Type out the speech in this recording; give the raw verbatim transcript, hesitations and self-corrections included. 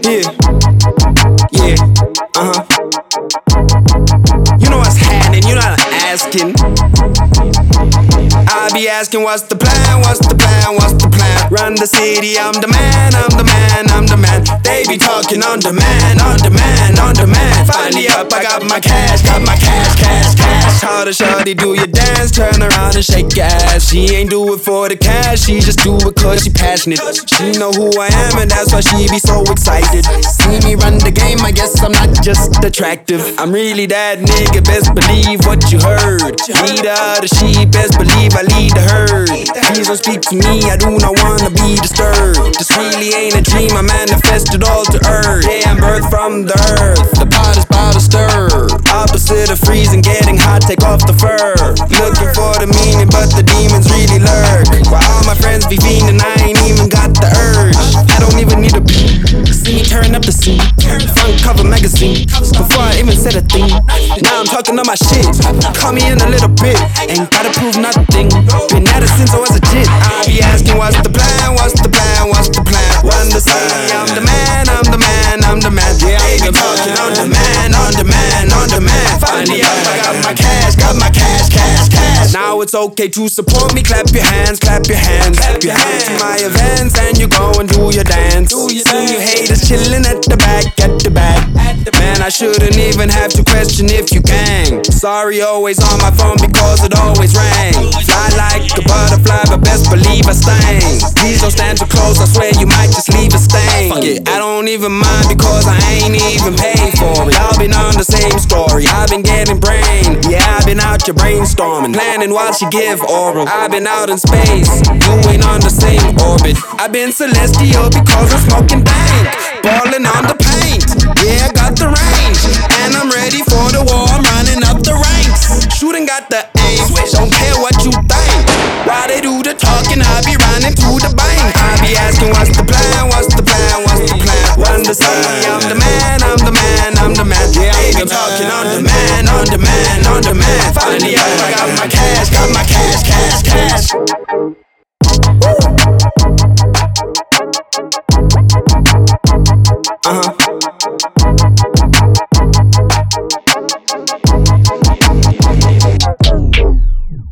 Yeah, yeah, uh-huh. You know what's happening, you know what I'm asking. I be asking what's the plan, what's the plan, what's the plan? Run the city, I'm the man, I'm the man, I'm the man. They be talking on demand, on demand, on demand. Finally up, I got my cash, got my cash, cash, cash. How to shawty do your dance, turn around and shake your ass. She ain't do it for the cash, she just do it cause she passionate. She know who I am and that's why she be so excited. See me run the game, I guess I'm not just attractive. I'm really that nigga, best believe what you heard. Leader of the sheep, best believe I lead the herd. Please don't speak to me, I do not wanna be disturbed. This really ain't a dream, I manifested all to earth. Yeah, I'm birthed from the earth, the pot is about to stir. Opposite of freezing, getting hot, take off the fur. Looking for the meaning, but the demons really lurk. While all my friends be fiending, I ain't even got the urge. I don't even need a beat. See me turn up the scene, front cover magazine. Before I even said a thing, now I'm talking on my shit. Call me in a little bit, ain't gotta prove nothing. Been at it since I was a jit. I be asking what's the plan, what's the plan, what's the plan? Run the city, I'm the man, I'm the man, I'm the man. Yeah, I be talking on demand, on demand, on demand. Finally up, I got my cash, got my cash, cash, cash. Now it's okay to support me, clap your hands, clap your hands. Clap your hands to my events and you go and do your dance. See you haters chilling at the back, at the back. Man, I shouldn't even have to question if you gang. Sorry, always on my phone because it always rang. Fly like a butterfly, but best believe I sting. Please don't stand too close, I swear you might just leave a stain. Fuck it, I don't even mind because I ain't even paid for it. Y'all been on the same story, I've been getting brain. Yeah, I've been out here brainstorming, planning while she give oral. I've been out in space, you ain't on the same orbit. I've been celestial because I'm smoking dank, balling on the paint. Yeah, I got the range, and I'm ready for the war. I'm running up the ranks, shooting got the aim. Don't care what you think. While they do the talking, I be running to the bank. I be asking what's the plan, what's the plan, what's the plan? Run the city, I'm